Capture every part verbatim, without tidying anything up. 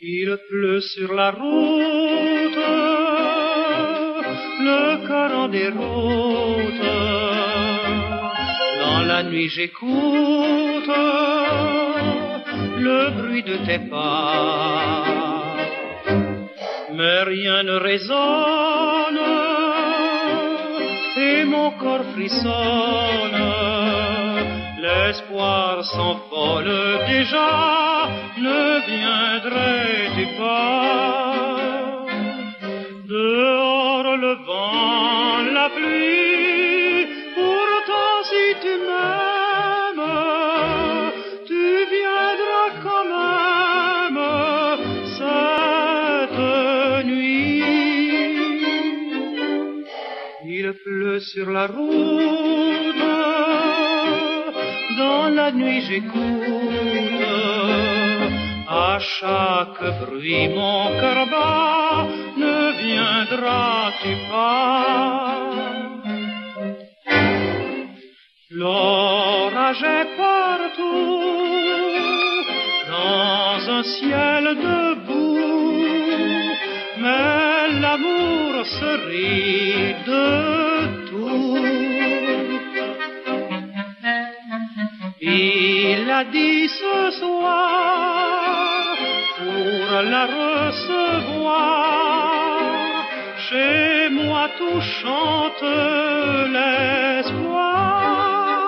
Il pleut sur la route, le cœur en déroute. Dans la nuit j'écoute le bruit de tes pas, mais rien ne résonne et mon corps frissonne. L'espoir s'envole déjà, ne viendrais-tu pas? Dehors le vent, la pluie, pourtant si tu m'aimes, tu viendras quand même cette nuit. Il pleut sur la route, dans la nuit j'écoute, à chaque bruit mon cœur bat, ne viendras-tu pas? L'orage est partout, dans un ciel debout, mais l'amour se rit de tout. Il a dit ce soir, pour la recevoir, chez moi tout chante l'espoir.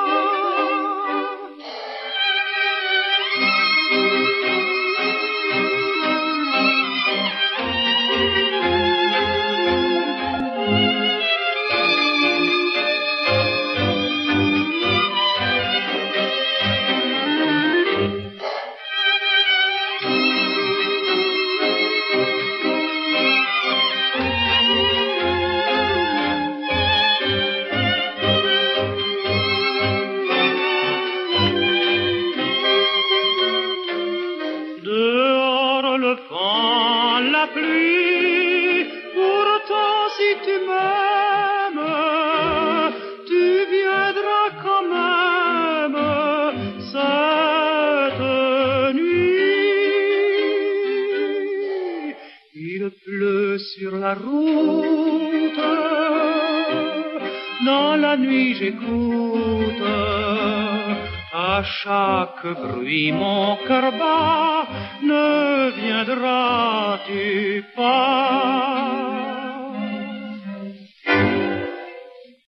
Dehors le vent, la pluie, pourtant si tu m'aimes, tu viendras quand même cette nuit. Il pleut sur la route, dans la nuit j'écoute, à chaque bruit mon cœur bat, ne viendras-tu pas?